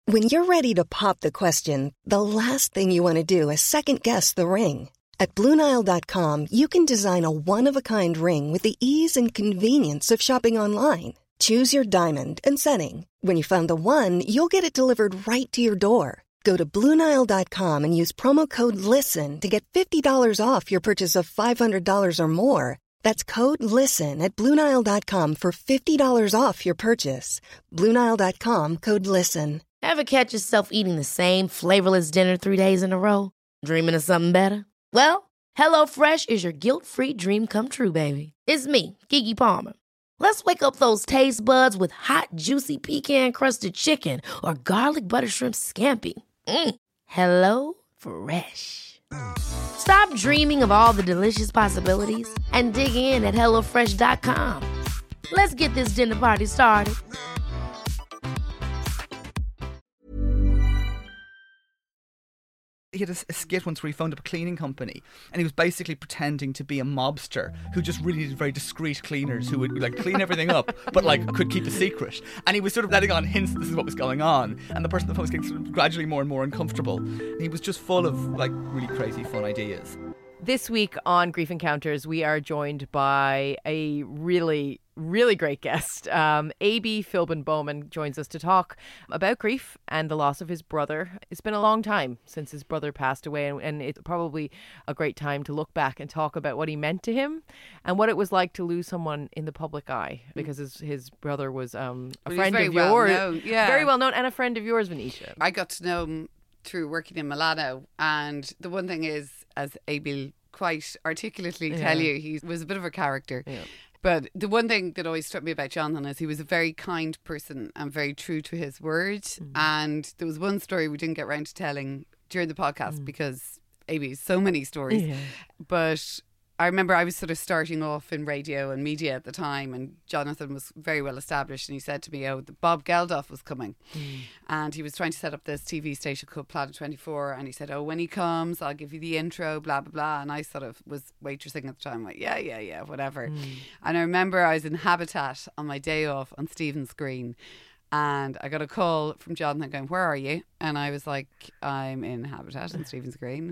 When you're ready to pop the question, the last thing you want to do is second-guess the ring. At BlueNile.com, you can design a one-of-a-kind ring with the ease and convenience of shopping online. Choose your diamond and setting. When you find the one, you'll get it delivered right to your door. Go to BlueNile.com and use promo code LISTEN to get $50 off your purchase of $500 or more. That's code LISTEN at BlueNile.com for $50 off your purchase. BlueNile.com, code LISTEN. Ever catch yourself eating the same flavorless dinner 3 days in a row? Dreaming of something better? Well, HelloFresh is your guilt-free dream come true, baby. It's me, Keke Palmer. Let's wake up those taste buds with hot, juicy pecan-crusted chicken or garlic butter shrimp scampi. Hello Fresh. Stop dreaming of all the delicious possibilities and dig in at HelloFresh.com. Let's get this dinner party started. He had a skit once where he phoned up a cleaning company and he was basically pretending to be a mobster who just really needed very discreet cleaners who would like clean everything up but like could keep a secret, and he was sort of letting on hints that this is what was going on, and the person on the phone was getting sort of gradually more and more uncomfortable, and he was just full of like really crazy fun ideas. This week on Grief Encounters, we are joined by a really great guest. A.B. Philbin Bowman joins us to talk about grief and the loss of his brother. It's been a long time since his brother passed away, and it's probably a great time to look back and talk about what he meant to him and what it was like to lose someone in the public eye, because his brother was a friend of yours. Very well known, and a friend of yours, Venetia. I got to know him through working in Milano, and the one thing is, as A.B. quite articulately tell you, he was a bit of a character. Yeah. But the one thing that always struck me about Jonathan is he was a very kind person and very true to his word. And there was one story we didn't get round to telling during the podcast because A.B. has so many stories. Yeah. But I remember I was sort of starting off in radio and media at the time, and Jonathan was very well established, and he said to me, Bob Geldof was coming, and he was trying to set up this TV station called Planet 24, and he said, when he comes, I'll give you the intro, blah blah blah. And I sort of was waitressing at the time, like yeah whatever. And I remember I was in Habitat on my day off on Stephen's Green, and I got a call from Jonathan going, "Where are you?" And I was like, "I'm in Habitat on Stephen's Green.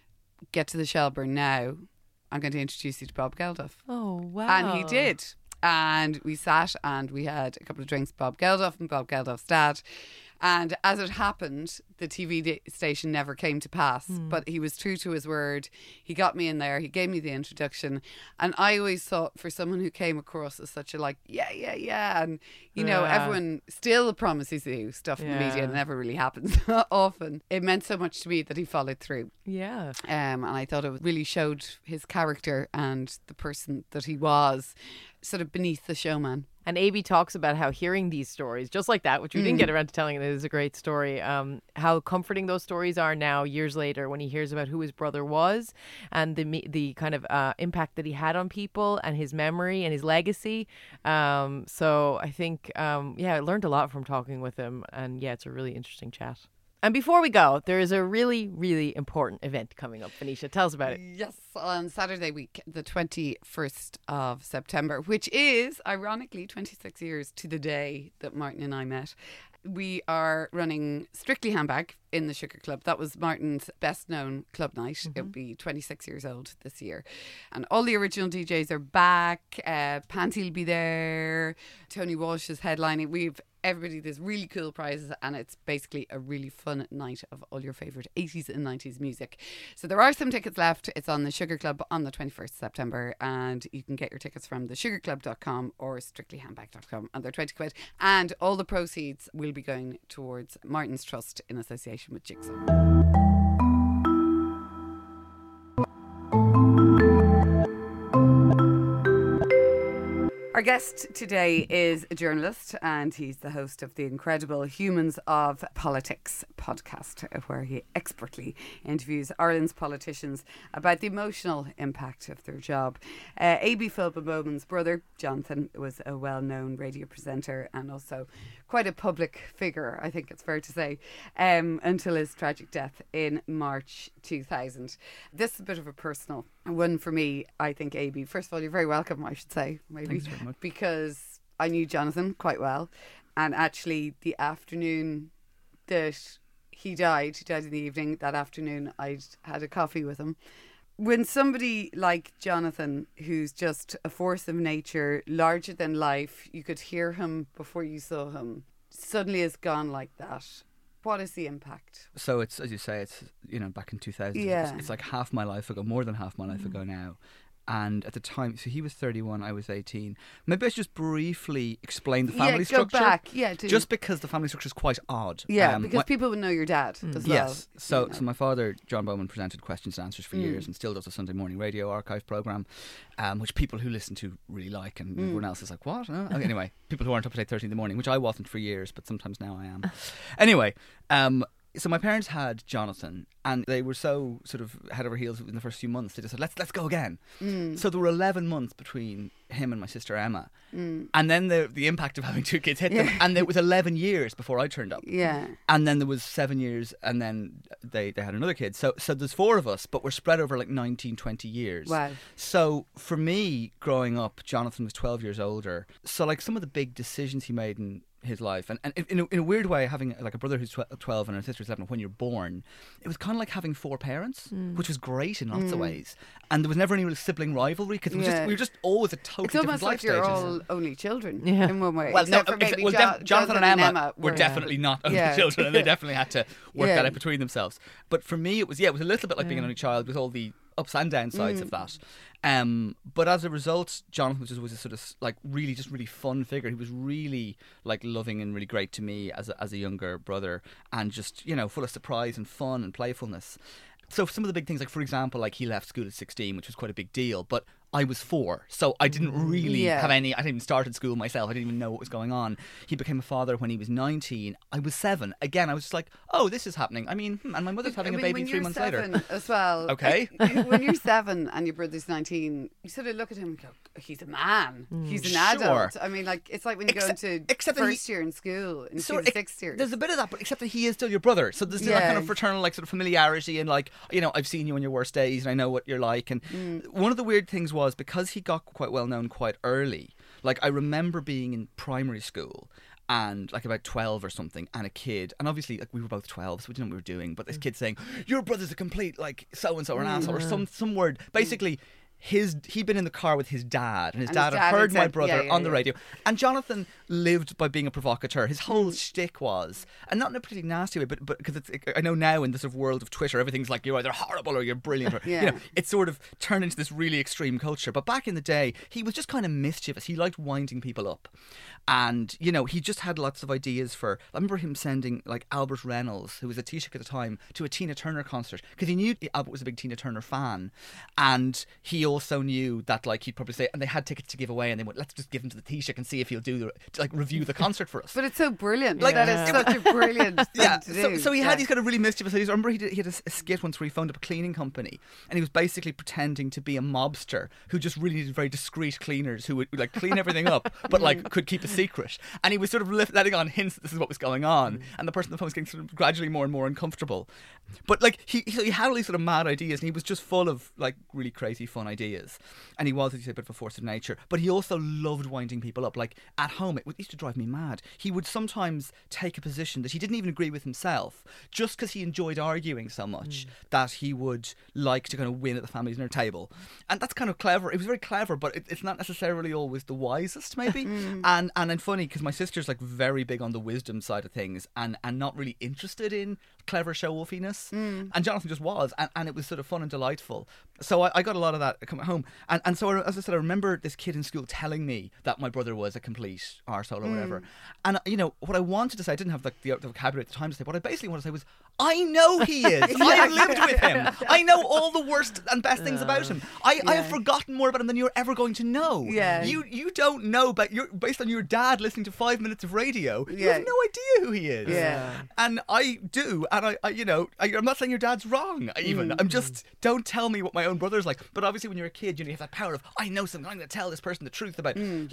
Get to the Shelburne now. I'm going to introduce you to Bob Geldof." Oh, wow. And he did. And we sat and we had a couple of drinks, Bob Geldof and Bob Geldof's dad. And as it happened, the TV station never came to pass, but he was true to his word. He got me in there. He gave me the introduction. And I always thought, for someone who came across as such a yeah. And, you know, everyone still promises you stuff in the media and it never really happens often. It meant so much to me that he followed through. Yeah. And I thought it really showed his character and the person that he was, sort of beneath the showman. And A.B. talks about how hearing these stories, just like that, which we didn't get around to telling, it is a great story, how comforting those stories are now, years later, when he hears about who his brother was and the kind of impact that he had on people and his memory and his legacy. So I think, I learned a lot from talking with him. And it's a really interesting chat. And before we go, there is a really, really important event coming up. Venetia, tell us about it. Yes, on Saturday week, the 21st of September, which is, ironically, 26 years to the day that Martin and I met. We are running Strictly Handbag in the Sugar Club. That was Martin's best known club night. It'll be 26 years old this year. And all the original DJs are back. Panty will be there. Tony Walsh is headlining. We've everybody, there's really cool prizes, and it's basically a really fun night of all your favourite 80s and 90s music. So there are some tickets left. It's on the Sugar Club on the 21st of September, and you can get your tickets from thesugarclub.com or strictlyhandbag.com, and they're 20 quid. And all the proceeds will be going towards Martin's Trust in association with Jigsaw. Our guest today is a journalist, and he's the host of the incredible Humans of Politics podcast, where he expertly interviews Ireland's politicians about the emotional impact of their job. A.B. Philbin Bowman's brother, Jonathan, was a well-known radio presenter and also quite a public figure, I think it's fair to say, until his tragic death in March 2000. This is a bit of a personal one for me, I think, A.B. First of all, you're very welcome, I should say, maybe. Thanks very much. Because I knew Jonathan quite well, and actually the afternoon that he died in the evening. That afternoon, I'd had a coffee with him. When somebody like Jonathan, who's just a force of nature, larger than life, you could hear him before you saw him, suddenly is gone like that, what is the impact? So it's, as you say, it's, back in 2000. Yeah. It's like half my life ago, more than half my life ago now. And at the time, so he was 31, I was 18. Maybe I should just briefly explain the family structure. Go back. Yeah, just because the family structure is quite odd. Yeah, because people would know your dad as well. Yes. So my father, John Bowman, presented Questions and Answers for years and still does a Sunday morning radio archive programme, which people who listen to really like, and everyone else is like, what? Okay, anyway, people who aren't up at 8:30 in the morning, which I wasn't for years, but sometimes now I am. Anyway, so my parents had Jonathan, and they were so sort of head over heels in the first few months. They just said, let's go again. So there were 11 months between him and my sister Emma, and then the impact of having two kids hit them, and it was 11 years before I turned up. Yeah, and then there was 7 years, and then they had another kid. So there's 4 of us, but we're spread over like 19, 20 years. Wow. So for me, growing up, Jonathan was 12 years older. So like some of the big decisions he made in his life, and in a weird way, having like a brother who's 12 and a sister who's 11, when you're born, it was kind of like having 4 parents, which was great in lots of ways. And there was never any real sibling rivalry, because we were just always a totally different life stages. It's almost like you're all only children in one way. Well, no, Jonathan and Emma were were definitely not only children, and they definitely had to work that out between themselves. But for me, it was a little bit like being an only child, with all the ups and downsides of that. But as a result, Jonathan was a sort of like really fun figure. He was really like loving and really great to me as a younger brother, and just full of surprise and fun and playfulness. So some of the big things, like for example, like he left school at 16, which was quite a big deal, but I was 4, so I didn't really have any. I hadn't even started school myself. I didn't even know what was going on. He became a father when he was 19. I was 7. Again, I was just like, oh, this is happening. I mean, and my mother's having a baby 3 months later. As well. Okay. When you're 7 and your brother's 19, you sort of look at him and go, he's a man. He's an adult. I mean, like, it's like when you go into first year in school, into the 6th year. There's a bit of that, but except that he is still your brother. So there's still that kind of fraternal, like, sort of familiarity, and like, I've seen you on your worst days and I know what you're like. And one of the weird things was, because he got quite well known quite early, like I remember being in primary school and like about 12 or something, and a kid, and obviously like we were both 12, so we didn't know what we were doing, but this kid saying, your brother's a complete like so-and-so or an asshole, or some word, basically. He'd been in the car with his dad, and his dad had heard my brother on the radio. And Jonathan lived by being a provocateur. His whole shtick was, and not in a particularly nasty way, but because I know now in the sort of world of Twitter, everything's like you're either horrible or you're brilliant. Or, it's sort of turned into this really extreme culture. But back in the day, he was just kind of mischievous. He liked winding people up. And, he just had lots of ideas for... I remember him sending, like, Albert Reynolds, who was a Taoiseach at the time, to a Tina Turner concert, because he knew Albert was a big Tina Turner fan. And he also knew that, like, he'd probably say... And they had tickets to give away, and they went, let's just give them to the Taoiseach and see if he'll review the concert for us. But it's so brilliant. Like, that is such a brilliant thing to do. So he had these kind of really mischievous ideas. I remember he had a skit once where he phoned up a cleaning company, and he was basically pretending to be a mobster who just really needed very discreet cleaners who would, like, clean everything up, but, like, could keep a secret. And he was sort of letting on hints that this is what was going on, and the person on the phone was getting sort of gradually more and more uncomfortable. But like he had all these sort of mad ideas, and he was just full of like really crazy fun ideas. And he was, as you say, a bit of a force of nature. But he also loved winding people up. Like at home, it used to drive me mad. He would sometimes take a position that he didn't even agree with himself, just because he enjoyed arguing so much that he would like to kind of win at the family dinner table. And that's kind of clever. It was very clever, but it's not necessarily always the wisest, maybe. And then funny, because my sister's like very big on the wisdom side of things, and not really interested in clever show-offiness, and Jonathan just was, and it was sort of fun and delightful. So I got a lot of that coming home, and so as I said, I remember this kid in school telling me that my brother was a complete arsehole or whatever. And what I wanted to say, I didn't have the vocabulary at the time to say, what I basically wanted to say was, I know he is. I have lived with him. I know all the worst and best things about him. I have forgotten more about him than you're ever going to know. You don't know, but based on your dad listening to 5 minutes of radio, you have no idea who he is. And I do. And I'm not saying your dad's wrong, even. I'm just, don't tell me what my own brother's like. But obviously when you're a kid, you have that power of, I know something, I'm going to tell this person the truth about, and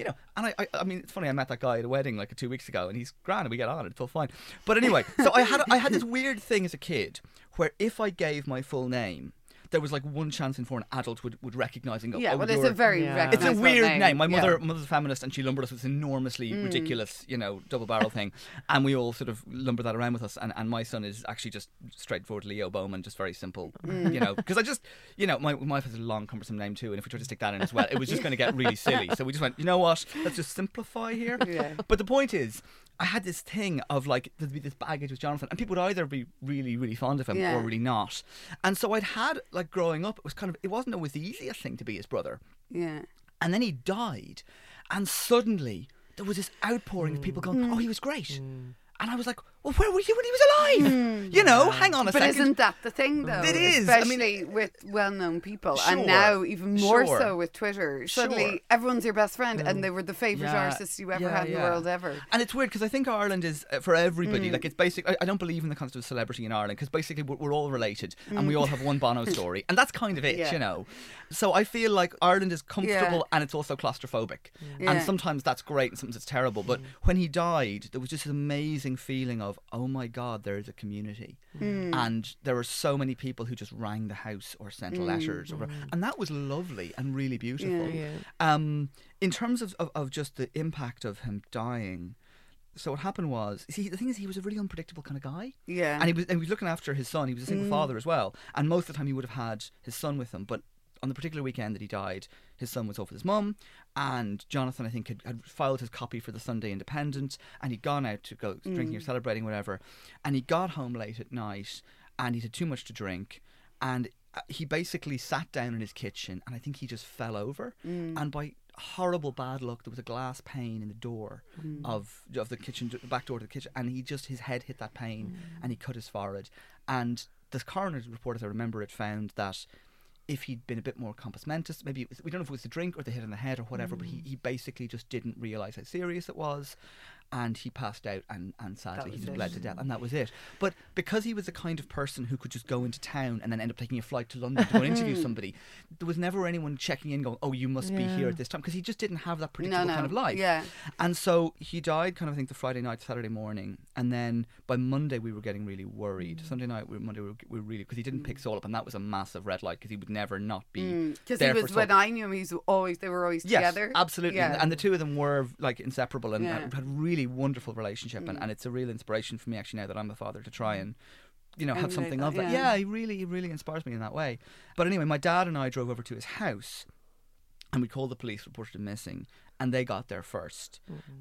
I mean, it's funny, I met that guy at a wedding like 2 weeks ago, and he's grand, and we get on, it's all fine. But anyway, so I had this weird thing as a kid, where if I gave my full name, there was like one chance in four an adult would recognise and go, Yeah, oh, well, it's you're- a very Yeah. It's a recognisable weird name. My Yeah. mother's a feminist, and she lumbered us with this enormously ridiculous, double barrel thing, and we all sort of lumber that around with us. And my son is actually just straightforward Leo Bowman, just very simple, because I just, my wife has a long, cumbersome name too, and if we tried to stick that in as well, it was just going to get really silly. So we just went, you know what? Let's just simplify here. Yeah. But the point is, I had this thing of like there'd be this baggage with Jonathan, and people would either be really, really fond of him Yeah. or really not. And so I'd had like growing up, it wasn't always the easiest thing to be his brother. Yeah. And then he died, and suddenly there was this outpouring of people going, "Oh, he was great," and I was like, "Well, where were you when he was alive?" Hang on a But second. isn't that the thing, though? It is. I mean- Especially with well-known people. Sure. And now even more Sure. so with Twitter. Suddenly, Sure. everyone's your best friend and they were the favourite Yeah, artist you ever yeah, had in the yeah. world ever. And it's weird because I think Ireland is for everybody. Like it's basic. I don't believe in the concept of celebrity in Ireland because basically we're all related and we all have one Bono story, and that's kind of it, Yeah. So I feel like Ireland is comfortable and it's also claustrophobic, Yeah. and sometimes that's great and sometimes it's terrible. But when he died, there was just this amazing feeling of, oh my God, there is a community, and there were so many people who just rang the house or sent letters, and that was lovely and really beautiful. In terms of just the impact of him dying, so what happened was, see, the thing is, he was a really unpredictable kind of guy. Yeah. And he was looking after his son. He was a single father as well. And most of the time he would have had his son with him. But on the particular weekend that he died, his son was off with his mum. And Jonathan, I think, had filed his copy for the Sunday Independent. And he'd gone out to go drinking or celebrating, whatever. And he got home late at night and he'd had too much to drink. And he basically sat down in his kitchen and I think he just fell over. And by horrible bad luck, there was a glass pane in the door of the kitchen, the back door to the kitchen, and his head hit that pane and he cut his forehead. And the coroner's report, as I remember it, found that if he'd been a bit more compos mentis, maybe we don't know if it was the drink or the hit on the head or whatever, but he basically just didn't realise how serious it was, and he passed out and sadly he just bled to death, and that was it. But because he was the kind of person who could just go into town and then end up taking a flight to London to go and interview somebody, there was never anyone checking in going, oh, you must be here at this time, because he just didn't have that predictable kind of life. Yeah. And so he died kind of, I think, the Friday night, Saturday morning, and then by Monday we were getting really worried. Sunday night, Monday we were really, because he didn't pick Saul up, and that was a massive red light because he would never not be Because there he for was, Saul. when I knew him, they were always Yes, together. absolutely. Yeah. And the two of them were like inseparable and Yeah. had a really wonderful relationship. And it's a real inspiration for me actually now that I'm a father to try and have something of that. Yeah, he really inspires me in that way. But anyway, my dad and I drove over to his house and we called the police, reported him missing, and they got there first.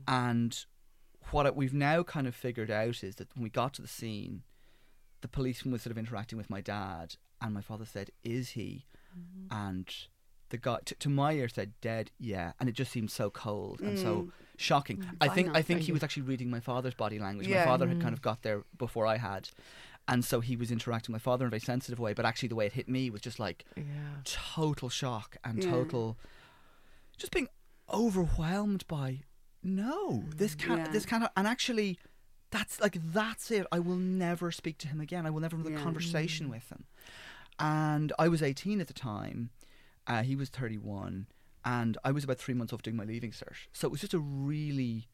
And what we've now kind of figured out is that when we got to the scene, the policeman was sort of interacting with my dad, and my father said, "Is he?" And the guy, to my ear, said, "Dead." Yeah, and it just seemed so cold and so shocking. I think he was actually reading my father's body language. Yeah. My father had kind of got there before I had, and so he was interacting with my father in a very sensitive way. But actually, the way it hit me was just like total shock and total, just being overwhelmed by, no, this can't, and actually. That's it. I will never speak to him again. I will never have a conversation with him. And I was 18 at the time. He was 31. And I was about 3 months off doing my leaving cert. So it was just a really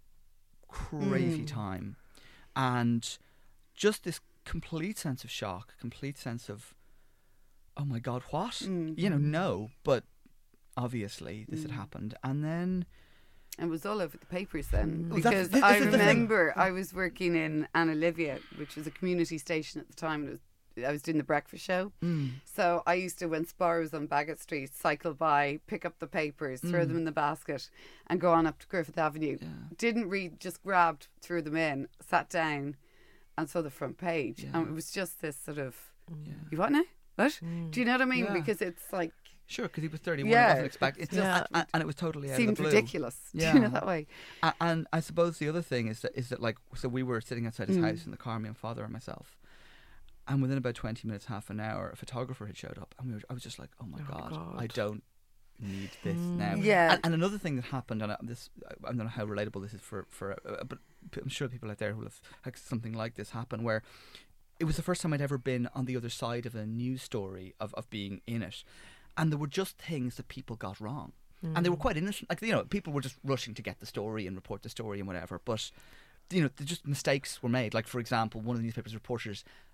crazy time. And just this complete sense of shock, complete sense of, oh my God, what? No. But obviously this had happened. And then... It was all over the papers then. Well, Because this I is the thing. remember I was working in Anna Livia, which was a community station at the time. I was doing the breakfast show. So I used to, when Spar was on Bagot Street, cycle by, pick up the papers, throw them in the basket, and go on up to Griffith Avenue. Didn't read, just grabbed, threw them in, sat down, and saw the front page. And it was just this sort of, you what now? What? Do you know what I mean? Yeah. Because it's like, Sure, because he was 31. Yeah, I wasn't expecting it. just- And it was totally out seemed of the blue. ridiculous. Yeah. Do you know that way? And I suppose the other thing is that like, so we were sitting outside his house in the car, me and father and myself, and within about 20 minutes, half an hour, a photographer had showed up, and I was just like, oh my God, I don't need this now. Yeah. And another thing that happened, and I don't know how relatable this is but I'm sure people out there who have had something like this happen, where it was the first time I'd ever been on the other side of a news story of being in it. And there were just things that people got wrong. And they were quite innocent. Like, people were just rushing to get the story and report the story and whatever. But, just mistakes were made. Like, for example, one of the newspaper's reporters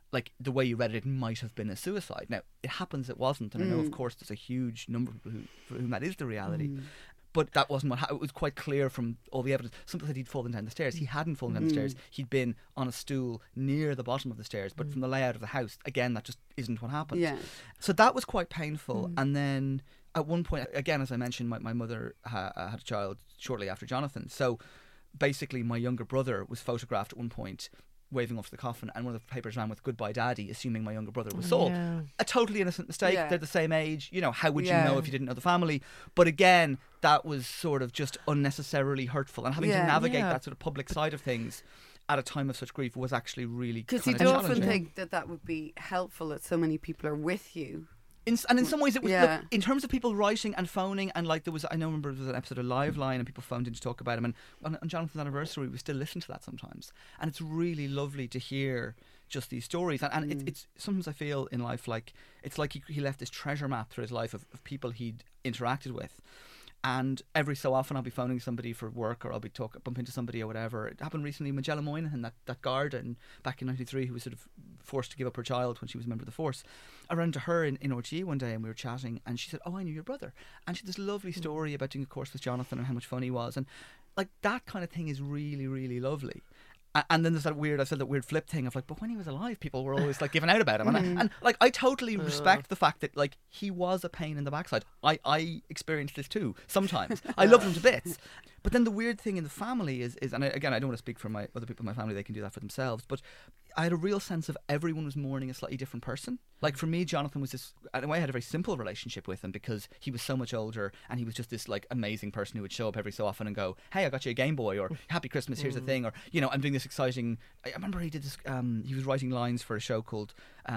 like the way you read it might have been a suicide. Now, it happens it wasn't, and I know, of course, there's a huge number of people for whom that is the reality. But that wasn't what it was quite clear from all the evidence. Some people said he'd fallen down the stairs. He hadn't fallen down the stairs. He'd been on a stool near the bottom of the stairs. But from the layout of the house, again, that just isn't what happened. Yeah. So that was quite painful. And then at one point, again, as I mentioned, my mother had a child shortly after Jonathan. So basically, my younger brother was photographed at one point waving off the coffin, and one of the papers ran with "Goodbye Daddy," assuming my younger brother was Saul. Yeah. A totally innocent mistake. Yeah. They're the same age. You know, how would you Yeah. know if you didn't know the family? But again, that was sort of just unnecessarily hurtful, and having to Yeah. navigate Yeah. that sort of public side of things at a time of such grief was actually really Because kind you'd of often challenging. think that would be helpful that so many people are with you. And in some ways, it was. Yeah. Look, in terms of people writing and phoning, and like there was, I know, remember there was an episode of Live Line, and people phoned in to talk about him. And on Jonathan's anniversary, we still listen to that sometimes, and it's really lovely to hear just these stories. And it's sometimes I feel in life like it's like he left this treasure map through his life of people he'd interacted with. And every so often I'll be phoning somebody for work, or I'll be bump into somebody or whatever. It happened recently with Magella Moynihan, that guard back in '93 who was sort of forced to give up her child when she was a member of the force. I ran into her in RTE one day and we were chatting, and she said, "Oh, I knew your brother." And she had this lovely story about doing a course with Jonathan and how much fun he was. And like that kind of thing is really, really lovely. And then there's that weird, I said that weird flip thing of like, but when he was alive, people were always like giving out about him. And like, I totally respect the fact that like he was a pain in the backside. I experienced this too sometimes. I loved him to bits. But then the weird thing in the family is and again, I don't want to speak for my other people in my family, they can do that for themselves. But I had a real sense of everyone was mourning a slightly different person. Like for me, Jonathan was this, in a way I had a very simple relationship with him because he was so much older and he was just this like amazing person who would show up every so often and go, "Hey, I got you a Game Boy," or "Happy Christmas, here's the thing," or, you know, "I'm doing this exciting." I remember he did this, he was writing lines for a show called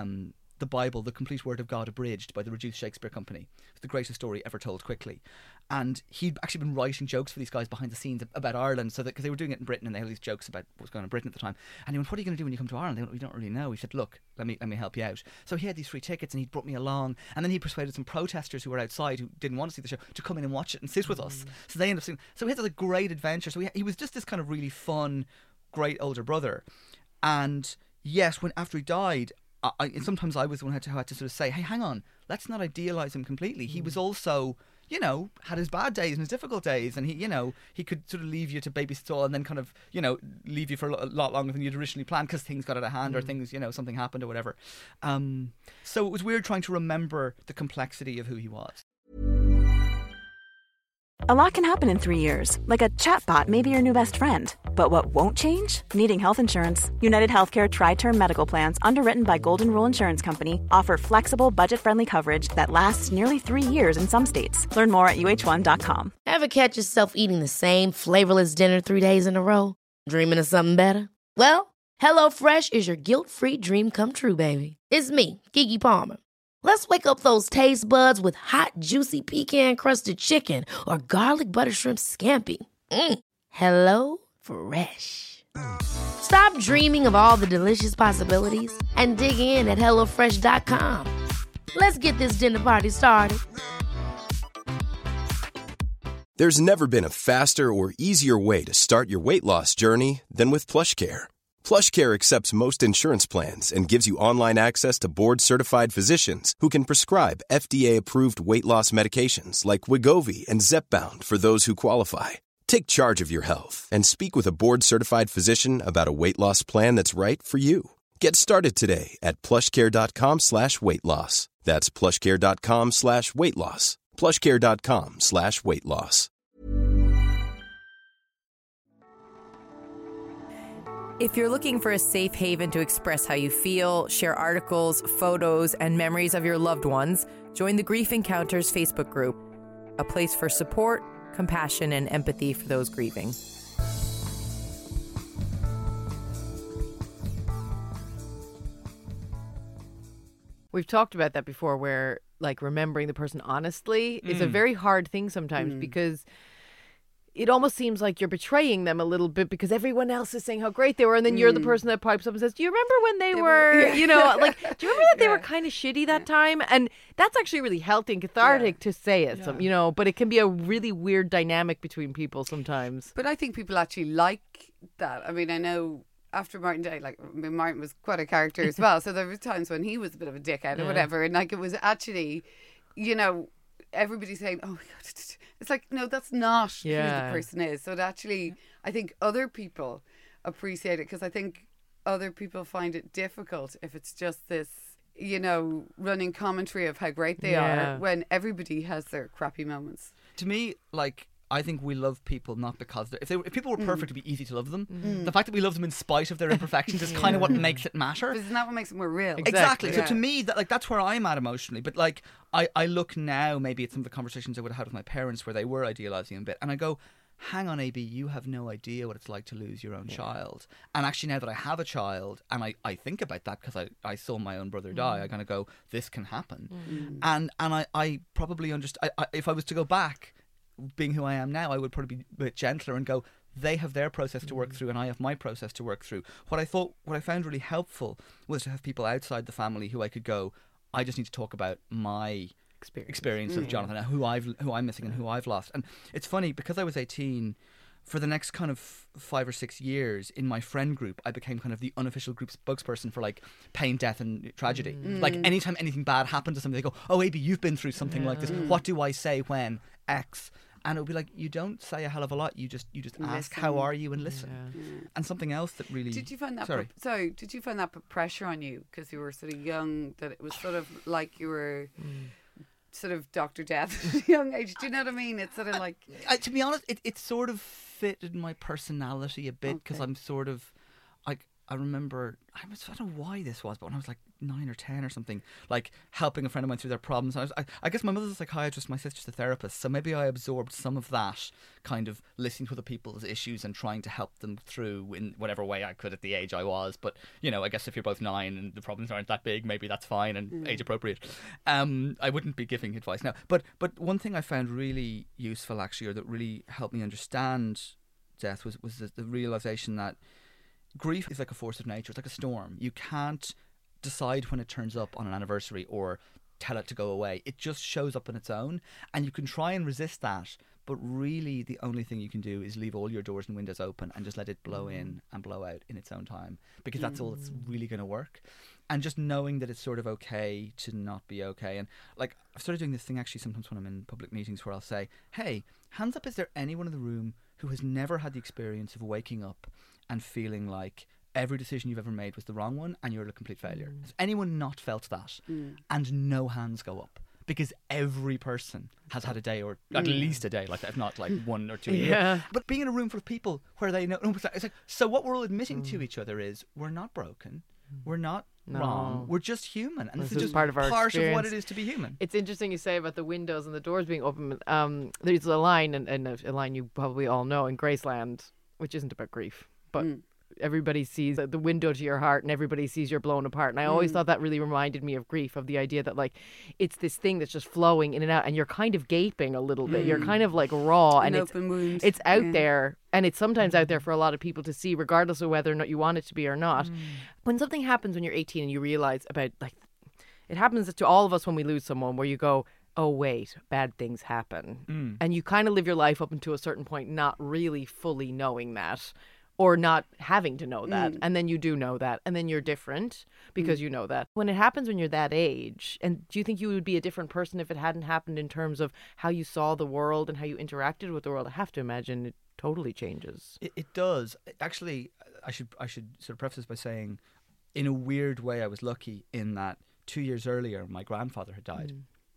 The Bible, the Complete Word of God Abridged by the Reduced Shakespeare Company. It's the greatest story ever told quickly. And he'd actually been writing jokes for these guys behind the scenes about Ireland, so that because they were doing it in Britain and they had these jokes about what was going on in Britain at the time. And he went, "What are you going to do when you come to Ireland?" They went, "We don't really know." He said, "Look, let me help you out." So he had these free tickets and he brought me along, and then he persuaded some protesters who were outside who didn't want to see the show to come in and watch it and sit with us. So they ended up seeing. So we had this great adventure. So he was just this kind of really fun, great older brother. And yes, after he died, and sometimes I was the one who had to sort of say, "Hey, hang on, let's not idealise him completely." He was also, you know, had his bad days and his difficult days, and he, you know, he could sort of leave you to babysit all and then kind of, you know, leave you for a lot longer than you'd originally planned because things got out of hand or things, you know, something happened or whatever. So it was weird trying to remember the complexity of who he was. A lot can happen in 3 years, like a chatbot may be your new best friend. But what won't change? Needing health insurance. United Healthcare Tri-Term Medical Plans, underwritten by Golden Rule Insurance Company, offer flexible, budget-friendly coverage that lasts nearly 3 years in some states. Learn more at uh1.com. Ever catch yourself eating the same flavorless dinner 3 days in a row? Dreaming of something better? Well, HelloFresh is your guilt-free dream come true, baby. It's me, Keke Palmer. Let's wake up those taste buds with hot, juicy pecan-crusted chicken or garlic butter shrimp scampi. Hello Fresh. Stop dreaming of all the delicious possibilities and dig in at HelloFresh.com. Let's get this dinner party started. There's never been a faster or easier way to start your weight loss journey than with PlushCare. PlushCare accepts most insurance plans and gives you online access to board-certified physicians who can prescribe FDA-approved weight loss medications like Wegovy and Zepbound for those who qualify. Take charge of your health and speak with a board-certified physician about a weight loss plan that's right for you. Get started today at plushcare.com/weight loss. That's plushcare.com/weight loss. plushcare.com/weight loss. If you're looking for a safe haven to express how you feel, share articles, photos, and memories of your loved ones, join the Grief Encounters Facebook group, a place for support, compassion, and empathy for those grieving. We've talked about that before, where like remembering the person honestly is a very hard thing sometimes because it almost seems like you're betraying them a little bit because everyone else is saying how great they were, and then you're the person that pipes up and says, "Do you remember when they were you know, like, do you remember that they were kind of shitty that time?" And that's actually really healthy and cathartic to say it, you know, but it can be a really weird dynamic between people sometimes. But I think people actually like that. I mean, I know after Martin died, like, I mean, Martin was quite a character as well. So there were times when he was a bit of a dickhead or whatever. And like, it was actually, you know, everybody saying, oh my God, it's like, no, that's not who the person is. So it actually, I think other people appreciate it, because I think other people find it difficult if it's just this, you know, running commentary of how great they are, when everybody has their crappy moments. To me, like, I think we love people not because if people were perfect, it'd be easy to love them. The fact that we love them in spite of their imperfections is kind of what makes it matter. Isn't that what makes it more real? Exactly. So to me, that's where I'm at emotionally. But like, I look now maybe at some of the conversations I would have had with my parents where they were idealising a bit, and I go, hang on, AB, you have no idea what it's like to lose your own child. And actually, now that I have a child, and I think about that because I saw my own brother die, I kind of go, this can happen. And I probably understand. If I was to go back, being who I am now, I would probably be a bit gentler and go, they have their process to work through and I have my process to work through. What I found really helpful was to have people outside the family who I could go, I just need to talk about my experience of Jonathan, who I'm missing and who I've lost. And it's funny, because I was 18, for the next kind of 5 or 6 years in my friend group, I became kind of the unofficial group spokesperson for like pain, death and tragedy. Like anytime anything bad happened to somebody, they go, oh, AB, you've been through something like this. What do I say when X? And it would be like, you don't say a hell of a lot. You just ask, how are you, and listen. And something else that really... Did you find that... did you find that put pressure on you because you were sort of young, that it was sort of like you were... sort of Dr. Death at a young age? Do you know what I mean? It's sort of like... to be honest, it sort of fitted my personality a bit, because I'm sort of... I remember, I don't know why this was, but when I was like 9 or 10 or something, like helping a friend of mine through their problems. I guess my mother's a psychiatrist, my sister's a therapist, so maybe I absorbed some of that, kind of listening to other people's issues and trying to help them through in whatever way I could at the age I was. But, you know, I guess if you're both 9 and the problems aren't that big, maybe that's fine and age appropriate. I wouldn't be giving advice now. But one thing I found really useful, actually, or that really helped me understand death was the realisation that grief is like a force of nature. It's like a storm. You can't decide when it turns up on an anniversary or tell it to go away. It just shows up on its own, and you can try and resist that, but really the only thing you can do is leave all your doors and windows open and just let it blow in and blow out in its own time, because that's all that's really going to work. And just knowing that it's sort of okay to not be okay. And like, I've started doing this thing actually sometimes when I'm in public meetings where I'll say, hey, hands up, is there anyone in the room who has never had the experience of waking up and feeling like every decision you've ever made was the wrong one and you're a complete failure? Has anyone not felt that? And no hands go up, because every person has had a day, or at least a day like that, if not like 1 or 2 a year. But being in a room full of people where they know, it's like, so what we're all admitting to each other is we're not broken, we're not wrong, we're just human, and this is just part of our experience. Of what it is to be human. It's interesting you say about the windows and the doors being open. There's a line, and a line you probably all know, in Graceland, which isn't about grief, but everybody sees the window to your heart and everybody sees you're blown apart. And I always thought that really reminded me of grief, of the idea that like it's this thing that's just flowing in and out, and you're kind of gaping a little bit. You're kind of like raw, and it's out there, and it's sometimes out there for a lot of people to see, regardless of whether or not you want it to be or not. When something happens when you're 18 and you realize about, like, it happens to all of us when we lose someone, where you go, oh wait, bad things happen, and you kind of live your life up until a certain point not really fully knowing that, or not having to know that, and then you do know that, and then you're different because you know that. When it happens when you're that age, and do you think you would be a different person if it hadn't happened, in terms of how you saw the world and how you interacted with the world? I have to imagine it totally changes. It does. Actually, I should sort of preface this by saying, in a weird way, I was lucky in that 2 years earlier, my grandfather had died.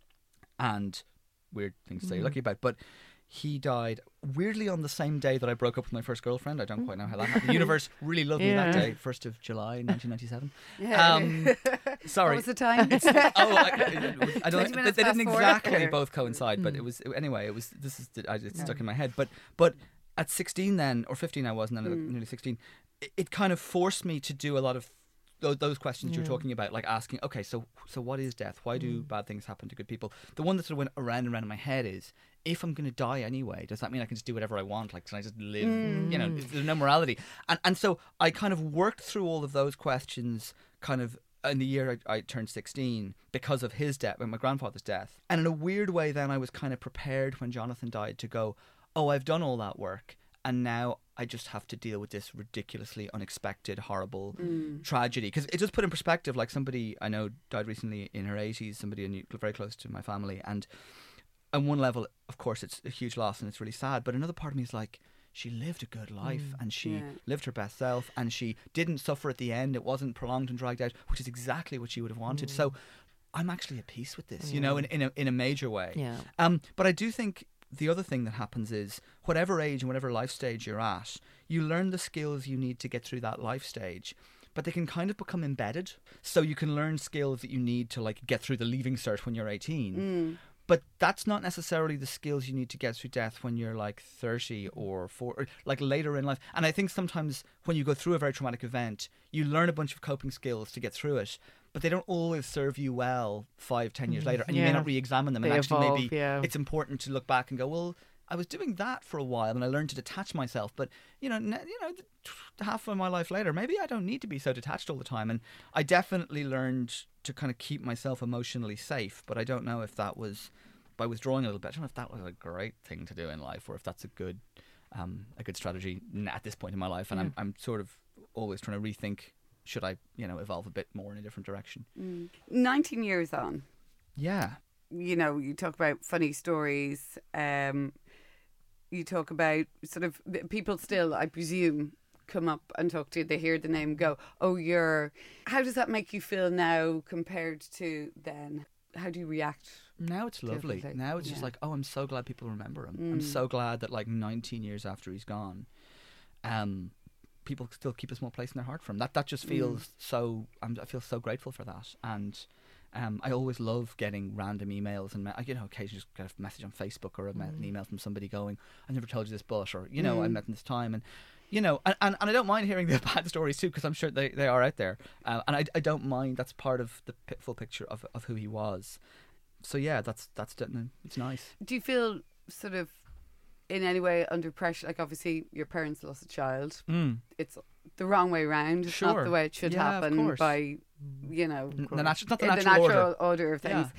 And weird things to say you're lucky about, but he died weirdly on the same day that I broke up with my first girlfriend. I don't quite know how that happened. The universe really loved me that day, 1st of July, 1997. Sorry. What was the time? I don't. They didn't exactly both coincide, but it was anyway. It was. It's stuck in my head. But at 16 then, or 15 I was, and then nearly 16, it kind of forced me to do a lot of those questions you're talking about, like asking, okay, so what is death? Why do bad things happen to good people? The one that sort of went around and around in my head is, if I'm going to die anyway, does that mean I can just do whatever I want? Like, can I just live? You know, there's no morality. And so I kind of worked through all of those questions kind of in the year I turned 16 because of his death, my grandfather's death. And in a weird way then I was kind of prepared when Jonathan died to go, oh, I've done all that work, and now I just have to deal with this ridiculously unexpected, horrible tragedy. Because it just put in perspective, like somebody I know died recently in her 80s, somebody I knew very close to my family. And on one level, of course, it's a huge loss and it's really sad. But another part of me is like, she lived a good life and she lived her best self and she didn't suffer at the end. It wasn't prolonged and dragged out, which is exactly what she would have wanted. So I'm actually at peace with this, you know, in a major way. Yeah. But I do think the other thing that happens is whatever age and whatever life stage you're at, you learn the skills you need to get through that life stage. But they can kind of become embedded. So you can learn skills that you need to like get through the leaving cert when you're 18. But that's not necessarily the skills you need to get through death when you're like 30 or 40, or like later in life. And I think sometimes when you go through a very traumatic event, you learn a bunch of coping skills to get through it, but they don't always serve you well 5-10 years later. And you may not re-examine them. They and actually evolve, maybe it's important to look back and go, well, I was doing that for a while and I learned to detach myself. But, half of my life later, maybe I don't need to be so detached all the time. And I definitely learned to kind of keep myself emotionally safe. But I don't know if that was by withdrawing a little bit. I don't know if that was a great thing to do in life or if that's a good strategy at this point in my life. And I'm sort of always trying to rethink, should I, evolve a bit more in a different direction? 19 years on. Yeah. You talk about funny stories. You talk about sort of people still, I presume, come up and talk to you. They hear the name, go, "Oh, you're." How does that make you feel now compared to then? How do you react? Now it's lovely. Now it's just like, oh, I'm so glad people remember him. I'm so glad that like 19 years after he's gone, people still keep a small place in their heart for him. That just feels so. I feel so grateful for that. And I always love getting random emails and occasionally just get a message on Facebook or an email from somebody going, "I never told you this, but," or I met in this time, and and I don't mind hearing the bad stories too, because I'm sure they are out there, and I don't mind. That's part of the full picture of who he was. So yeah, that's it's nice. Do you feel sort of in any way under pressure? Like obviously your parents lost a child. It's the wrong way around. It's not the way it should happen by the natural order of things.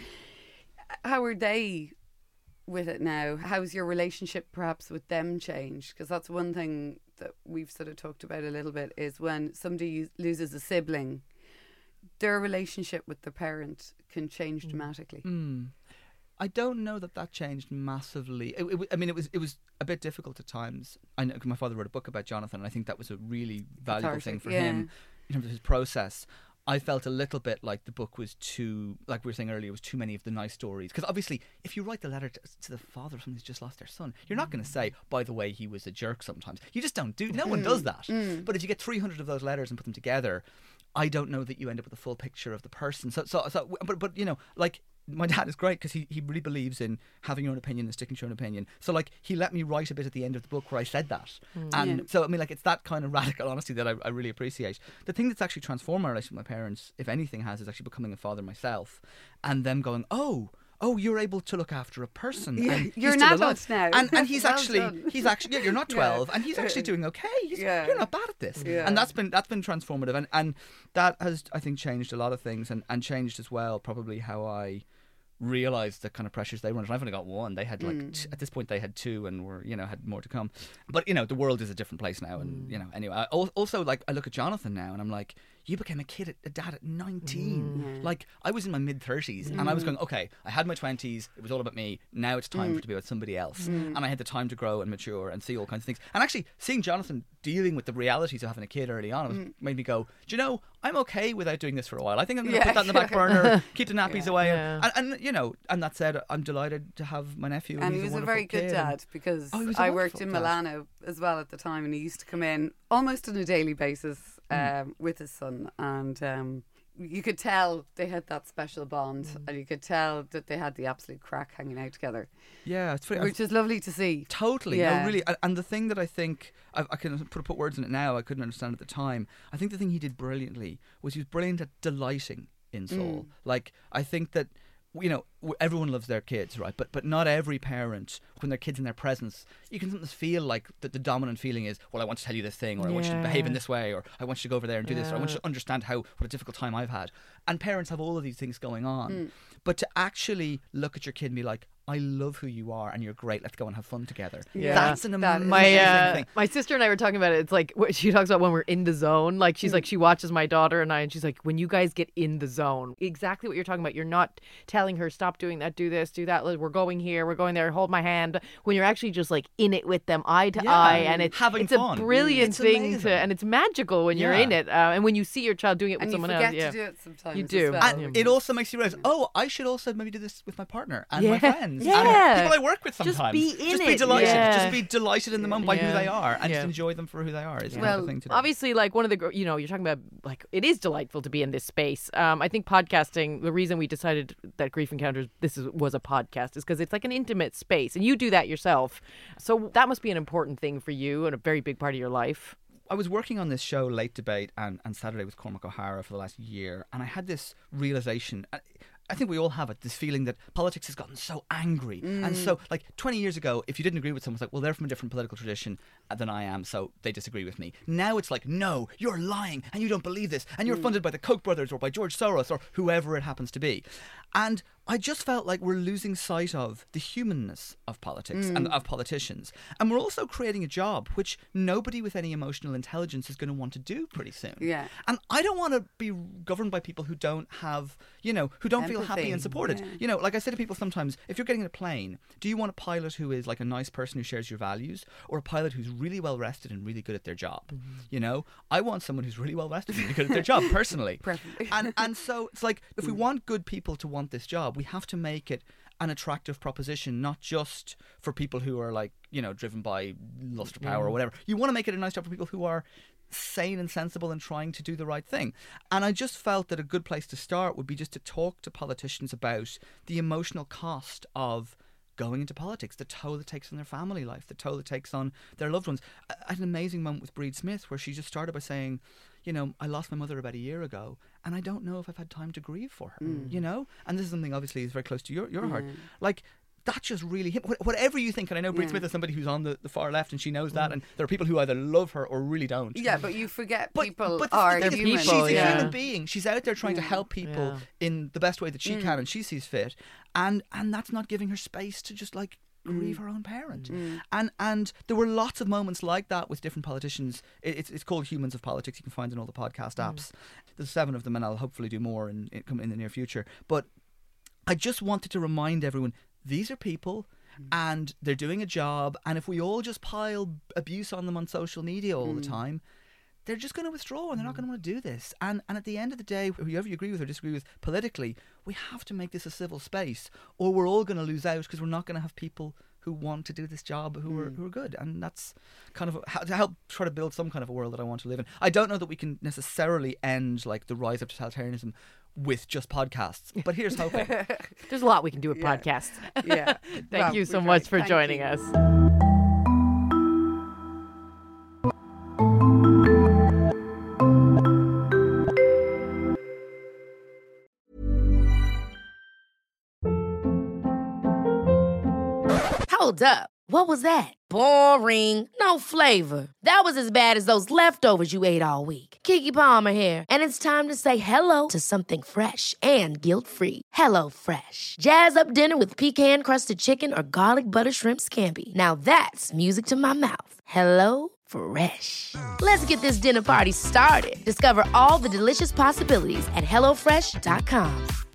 How are they with it now? How's your relationship perhaps with them changed? Because that's one thing that we've sort of talked about a little bit, is when somebody loses a sibling, their relationship with their parent can change dramatically. I don't know that changed massively. It was a bit difficult at times. I know 'cause my father wrote a book about Jonathan, and I think that was a really valuable thing for him in terms of his process. I felt a little bit like the book was too, like we were saying earlier, was too many of the nice stories. Because obviously, if you write the letter to the father of someone who's just lost their son, you're not going to say, by the way, he was a jerk sometimes. You just don't do. No one does that. But if you get 300 of those letters and put them together, I don't know that you end up with a full picture of the person. But like, my dad is great because he really believes in having your own opinion and sticking to your own opinion. So like, he let me write a bit at the end of the book where I said that. And so it's that kind of radical honesty that I really appreciate. The thing that's actually transformed my relationship with my parents, if anything has, is actually becoming a father myself, and them going, oh, you're able to look after a person. And you're an adult now. And he's actually you're not 12, and he's actually doing okay. You're not bad at this. And that's been transformative, and that has, I think, changed a lot of things, and changed as well probably how I realised the kind of pressures they were under. I've only got one. They had at this point they had two, and were had more to come. But the world is a different place now, and anyway. I also like, I look at Jonathan now, and I'm like, you became a dad at 19. Like, I was in my mid-30s, and I was going, okay, I had my 20s, it was all about me, now it's time for it to be about somebody else. And I had the time to grow and mature and see all kinds of things. And actually, seeing Jonathan dealing with the realities of having a kid early on made me go, do you know, I'm okay without doing this for a while. I think I'm going to put that in the back burner, keep the nappies away. And that said, I'm delighted to have my nephew. And he was a very good dad, because I worked in Milano as well at the time, and he used to come in almost on a daily basis with his son, and you could tell they had that special bond, and you could tell that they had the absolute crack hanging out together. Yeah, it's which is lovely to see. Totally, no, really. And the thing that I think I can put words in it now, I couldn't understand at the time. I think the thing he did brilliantly was he was brilliant at delighting in Saul. Like, I think that, everyone loves their kids, right? But not every parent, when their kid's in their presence, you can sometimes feel like that the dominant feeling is, well, I want to tell you this thing, or I want you to behave in this way, or I want you to go over there and do this, or I want you to understand what a difficult time I've had. And parents have all of these things going on. But to actually look at your kid and be like, I love who you are and you're great. Let's go and have fun together. Yeah. That's an amazing thing. My sister and I were talking about it. It's like what she talks about when we're in the zone. Like she's like, she watches my daughter and I, and she's like, when you guys get in the zone, exactly what you're talking about. You're not telling her, stop doing that, do this, do that. We're going here, we're going there, hold my hand. When you're actually just like in it with them, eye to eye, and it's having fun. A brilliant thing amazing. and it's magical when you're in it. And when you see your child doing it with and someone you else, forget to do it sometimes. You do. As well. And it also makes you realize, I should also maybe do this with my partner and my friends Yeah. and people I work with sometimes. Just be in just it. be delighted. Yeah. Just be delighted in the moment by who they are and Yeah. just enjoy them for who they are. Is Well, the thing to do. Obviously, like one of the, you're talking about, like, it is delightful to be in this space. I think podcasting, the reason we decided that Grief Encounters, was a podcast is because it's like an intimate space and you do that yourself. So that must be an important thing for you and a very big part of your life. I was working on this show, Late Debate, and Saturday with Cormac O'Hara for the last year, and I had this realisation. I think we all have it, this feeling that politics has gotten so angry. And so, like, 20 years ago, if you didn't agree with someone, it's like, well, they're from a different political tradition than I am, so they disagree with me. Now it's like, no, you're lying, and you don't believe this, and you're funded by the Koch brothers or by George Soros or whoever it happens to be. And I just felt like we're losing sight of the humanness of politics and of politicians. And we're also creating a job which nobody with any emotional intelligence is going to want to do pretty soon. Yeah. And I don't want to be governed by people who don't have, who don't feel happy Empathy. and supported. Yeah. Like I say to people sometimes, if you're getting in a plane, do you want a pilot who is like a nice person who shares your values, or a pilot who's really well rested and really good at their job? I want someone who's really well rested and really good at their job, personally. Preferably. And so it's like, if we want good people to want this job, we have to make it an attractive proposition, not just for people who are like, driven by lust or power or whatever. You want to make it a nice job for people who are sane and sensible and trying to do the right thing. And I just felt that a good place to start would be just to talk to politicians about the emotional cost of going into politics, the toll it takes on their family life, the toll it takes on their loved ones. I had an amazing moment with Breed Smith where she just started by saying, I lost my mother about a year ago and I don't know if I've had time to grieve for her, And this is something obviously is very close to your heart. Like, that just really hit. Whatever you think, and I know Breed Smith is somebody who's on the far left and she knows that, and there are people who either love her or really don't. Yeah, but you forget people but are the thing is, human. she's a yeah. human being. She's out there trying to help people in the best way that she can and she sees fit. And that's not giving her space to just like grieve her own parent. And there were lots of moments like that with different politicians. It's called Humans of Politics. You can find it in all the podcast apps. There's 7 of them, and I'll hopefully do more in the near future. But I just wanted to remind everyone, these are people and they're doing a job, and if we all just pile abuse on them on social media all the time, they're just going to withdraw and they're not going to want to do this. And at the end of the day, whoever you agree with or disagree with politically, we have to make this a civil space, or we're all going to lose out because we're not going to have people who want to do this job who are good. And that's kind of to help try to build some kind of a world that I want to live in. I don't know that we can necessarily end like the rise of totalitarianism with just podcasts, but here's hoping. There's a lot we can do with podcasts. Yeah. Thank you so much for joining us. Hold up. What was that? Boring. No flavor. That was as bad as those leftovers you ate all week. Keke Palmer here, and it's time to say hello to something fresh and guilt-free. Hello Fresh. Jazz up dinner with pecan-crusted chicken or garlic butter shrimp scampi. Now that's music to my mouth. Hello Fresh. Let's get this dinner party started. Discover all the delicious possibilities at HelloFresh.com.